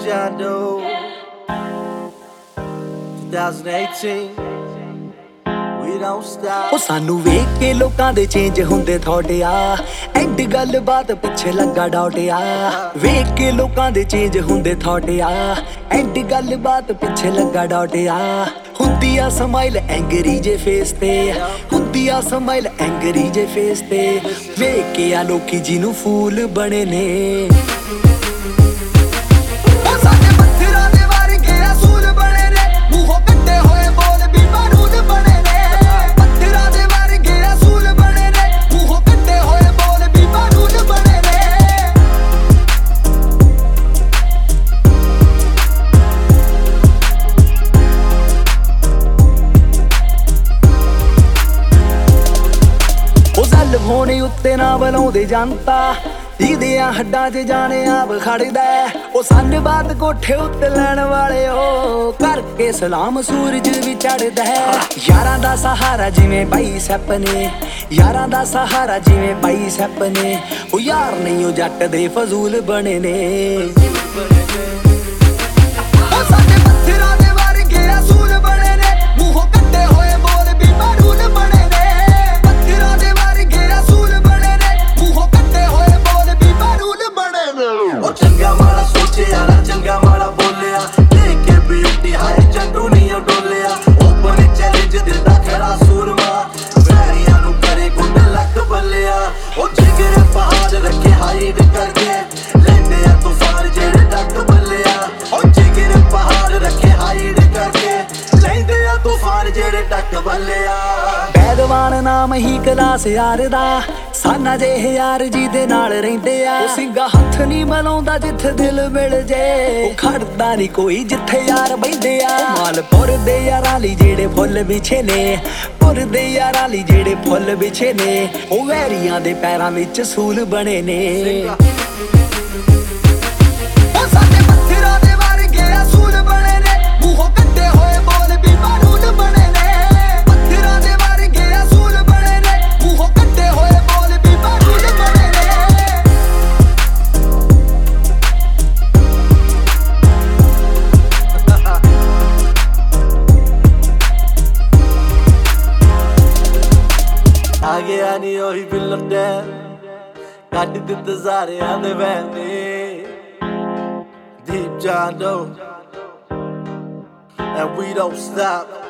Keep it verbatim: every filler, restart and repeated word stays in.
Shadow twenty eighteen we don't stop। ਉਹ ਸਾਨੂੰ ਵੇਖ ਕੇ ਲੋਕਾਂ ਦੇ ਚੇਂਜ ਹੁੰਦੇ ਥੋੜੇ ਆ ਐਂਡ ਗੱਲ ਬਾਤ ਪਿੱਛੇ ਲੱਗਾ ਡਾਟਿਆ ਵੇਖ ਕੇ ਲੋਕਾਂ ਦੇ ਚੇਂਜ ਹੁੰਦੇ ਥੋੜੇ ਆ ਐਂਡ ਗੱਲ ਬਾਤ ਪਿੱਛੇ ਲੱਗਾ ਡਾਟਿਆ ਹੁੰਦੀ ਆ ਸਮਾਈਲ ਐਂਗਰੀ ਜੇ ਫੇਸ ਤੇ ਹੁੰਦੀ ਆ ਸਮਾਈਲ ਐਂਗਰੀ ਜੇ ਫੇਸ ਤੇ ਵੇਖ ਕੇ ਆ ਲੋਕੀ ਜਿਹਨੂੰ ਫੂਲ ਬਣੇ ਨੇ ਹੋਣੇ ਉੱਤੇ ਨਾ ਬਲਾਉਂਦੇ ਜਨਤਾ ਜਿਹਦੇ ਆ ਹੱਡਾਂ 'ਚ ਜਾਣੇ ਆਪ ਖੜਦਾ ਉਹ ਸੰਨ ਬਾਤ ਕੋਠੇ ਉੱਤੇ ਲੈਣ ਵਾਲੇ ਉਹ ਕਰਕੇ ਸਲਾਮ ਸੂਰਜ ਵੀ ਚੜਦਾ ਯਾਰਾਂ ਦਾ ਸਹਾਰਾ ਜਿਵੇਂ ਬਾਈ ਸੱਪ ਨੇ ਯਾਰਾਂ ਦਾ ਸਹਾਰਾ ਜਿਵੇਂ ਬਾਈ ਸੱਪ ਨੇ ਉਹ ਯਾਰ ਨਹੀਂ ਉਹ ਜੱਟ ਦੇ ਫਜ਼ੂਲ ਬਣੇ ਨੇ ਬੈਦਵਾਨ ਨਾਮ ਹੀ ਕਲਾਸ ਯਾਰ ਦਾ ਸਾਨਾ ਜਿਹੇ ਯਾਰ ਜਿਹਦੇ ਨਾਲ ਰਹਿੰਦੇ ਆ ਉਹ ਸਿੰਘਾ ਹੱਥ ਨਹੀਂ ਮਲਾਉਂਦਾ ਜਿੱਥੇ ਦਿਲ ਮਿਲ ਜੇ ਉਹ ਖੜਦਾ ਨਹੀਂ ਕੋਈ ਜਿੱਥੇ ਯਾਰ ਬੈਠੇ ਆ ਮਾਲਪੁਰ ਦੇ ਯਾਰਾਂ ਲਈ ਜਿਹੜੇ ਫੁੱਲ ਵਿਛੇ ਨੇ ਪੁਰ ਦੇ ਯਾਰਾਂ ਲਈ ਜਿਹੜੇ ਫੁੱਲ ਵਿਛੇ ਨੇ ਉਹ ਵੈਰੀਆਂ ਦੇ ਪੈਰਾਂ ਵਿੱਚ ਸੂਲ ਬਣੇ ਨੇ ਆ ਗਿਆ ਨੀ ਉਹੀ ਬਿੱਲਣ ਦੇ ਕੱਢ ਦਿੱਤੇ ਸਾਰਿਆਂ ਦੇ ਵਹਿਣੇ Deep John Doe and we don't stop।